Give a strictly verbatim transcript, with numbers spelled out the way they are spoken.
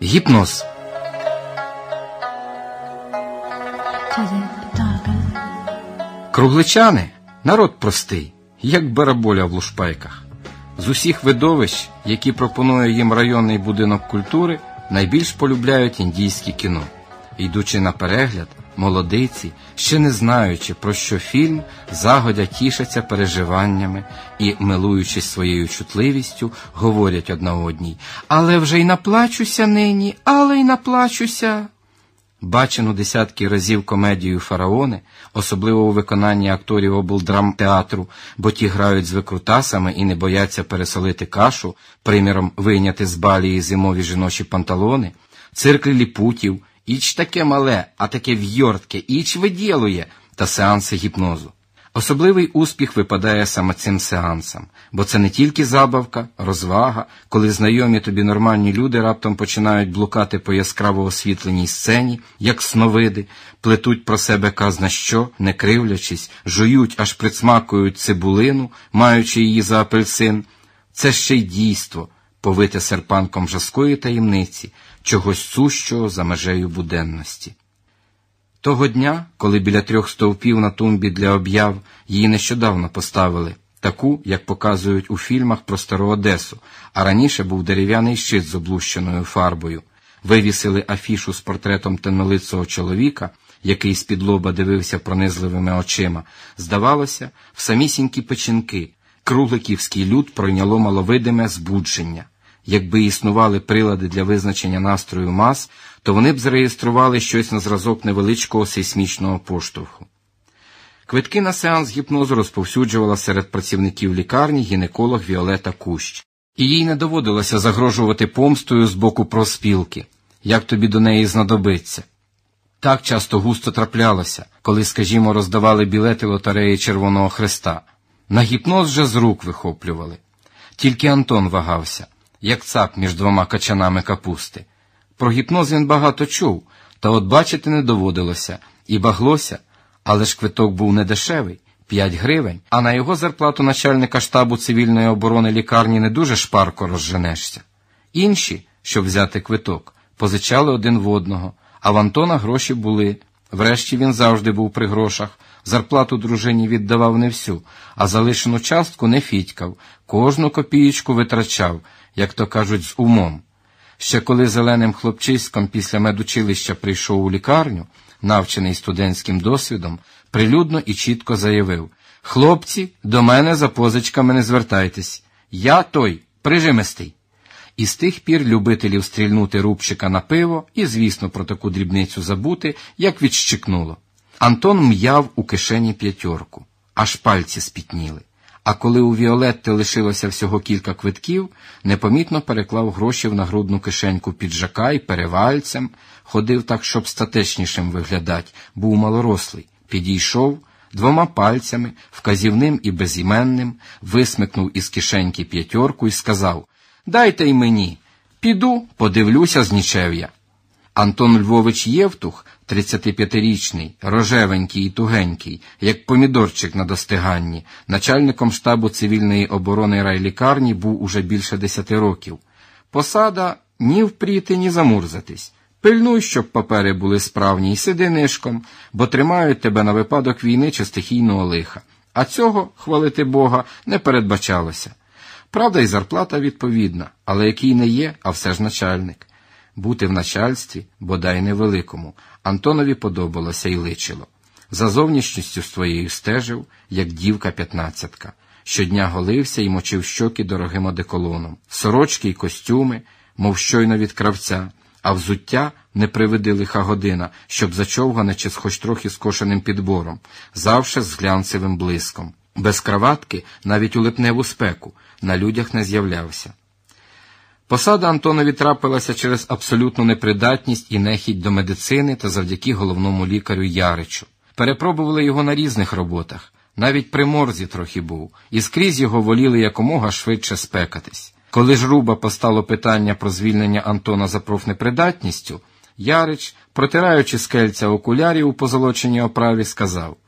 Гіпноз. Кругличани – народ простий, як бараболя в лушпайках. З усіх видовищ, які пропонує їм районний будинок культури, найбільш полюбляють індійське кіно. Йдучи на перегляд, молодиці, ще не знаючи, про що фільм, загодя тішаться переживаннями і, милуючись своєю чутливістю, говорять одна одній: «Але вже й наплачуся нині, але й наплачуся». Бачену десятки разів комедію «Фараони», особливо у виконанні акторів облдрамтеатру, бо ті грають з викрутасами і не бояться пересолити кашу, приміром вийняти з балії зимові жіночі панталони, цирк ліліпутів, іч таке мале, а таке в'йортке, іч виділує, та сеанси гіпнозу. Особливий успіх випадає саме цим сеансам, бо це не тільки забавка, розвага, коли знайомі тобі нормальні люди раптом починають блукати по яскраво освітленій сцені, як сновиди, плетуть про себе казна що, не кривлячись, жують, аж присмакують цибулину, маючи її за апельсин. Це ще й дійство, повите серпанком жаскої таємниці, чогось сущого за межею буденності. Того дня, коли біля трьох стовпів на тумбі для об'яв її нещодавно поставили, таку, як показують у фільмах про Стару Одесу, а раніше був дерев'яний щит з облущеною фарбою, вивісили афішу з портретом темнолицого чоловіка, який з-під лоба дивився пронизливими очима, здавалося, в самісінькі печінки кругликівський люд пройняло маловидиме збудження. Якби існували прилади для визначення настрою мас, то вони б зареєстрували щось на зразок невеличкого сейсмічного поштовху. Квитки на сеанс гіпнозу розповсюджувала серед працівників лікарні гінеколог Віолета Кущ. І їй не доводилося загрожувати помстою з боку профспілки, як тобі до неї знадобиться. Так часто густо траплялося, коли, скажімо, роздавали білети лотереї Червоного Хреста. На гіпноз же з рук вихоплювали. Тільки Антон вагався, як цап між двома качанами капусти. Про гіпноз він багато чув, та от бачити не доводилося, і баглося, але ж квиток був недешевий – п'ять гривень, а на його зарплату начальника штабу цивільної оборони лікарні не дуже шпарко розженешся. Інші, щоб взяти квиток, позичали один в одного, а в Антона гроші були. Врешті він завжди був при грошах, зарплату дружині віддавав не всю, а залишену частку не фітькав, кожну копієчку витрачав, як то кажуть, з умом. Ще коли зеленим хлопчиськом після медучилища прийшов у лікарню, навчений студентським досвідом, прилюдно і чітко заявив: «Хлопці, до мене за позичками не звертайтесь, я той, прижимистий». І з тих пір любителів стрільнути рубчика на пиво і, звісно, про таку дрібницю забути, як відщикнуло. Антон м'яв у кишені п'ятьорку, аж пальці спітніли. А коли у Віолетти лишилося всього кілька квитків, непомітно переклав гроші в нагрудну кишеньку піджака і перевальцем, ходив так, щоб статечнішим виглядать, був малорослий, підійшов, двома пальцями, вказівним і безіменним, висмикнув із кишеньки п'ятьорку і сказав: «Дайте й мені, піду, подивлюся з нічев'я». Антон Львович Євтух, тридцятип'ятирічний, рожевенький і тугенький, як помідорчик на достиганні, начальником штабу цивільної оборони райлікарні був уже більше десяти років. Посада – ні впріти, ні замурзатись. Пильнуй, щоб папери були справні, і сиди нишком, бо тримають тебе на випадок війни чи стихійного лиха. А цього, хвалити Бога, не передбачалося. Правда, і зарплата відповідна, але який не є, а все ж начальник. Бути в начальстві, бодай невеликому, Антонові подобалося і личило. За зовнішністю своєю стежив, як дівка п'ятнадцятка. Щодня голився і мочив щоки дорогим одеколоном. Сорочки й костюми, мов щойно від кравця, а взуття не приведи лиха година, щоб зачовгане чи з хоч трохи скошеним підбором, завше з глянцевим блиском. Без краватки навіть у липневу спеку на людях не з'являвся. Посада Антонові трапилася через абсолютну непридатність і нехідь до медицини та завдяки головному лікарю Яричу. Перепробували його на різних роботах, навіть при морзі трохи був, і скрізь його воліли якомога швидше спекатись. Коли ж руба постало питання про звільнення Антона за профнепридатністю, Ярич, протираючи скельця окулярів у позолоченій оправі, сказав: